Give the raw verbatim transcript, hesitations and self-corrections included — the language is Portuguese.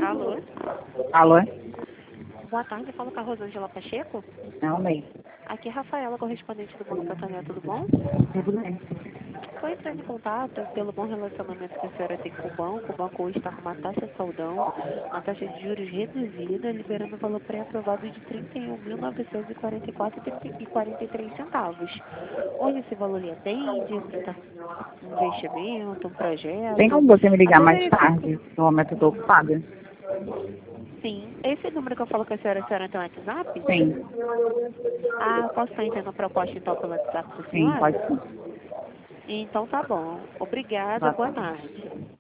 Alô? Alô? Boa tarde, fala com a Rosângela Pacheco. Não, bem. Aqui é Rafaela, correspondente do Banco Santander, tudo bom? Tudo bem. Estou entrando em contato pelo bom relacionamento que a senhora tem com o banco. O banco hoje está com uma taxa saudão, uma taxa de juros reduzida, liberando o valor pré-aprovado de trinta e um mil novecentos e quarenta e quatro reais e quarenta e três centavos. Hoje esse valor lhe atende para um investimento, um projeto. Tem como você me ligar Até mais verifico. tarde? No momento eu estou ocupada. Sim. Esse número que eu falo com a senhora, a senhora tem um WhatsApp? Sim. Ah, posso estar enviando a proposta então pelo WhatsApp da Sim, senhora? pode sim. Então tá bom. Obrigada, Boa boa tarde. tarde.